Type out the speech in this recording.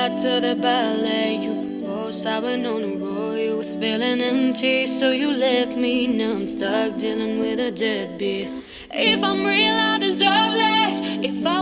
back to the ballet. You proposed, I went on a roll. You was feeling empty, so you left me. Now I'm stuck dealing with a deadbeat. If I'm real, I deserve less. If I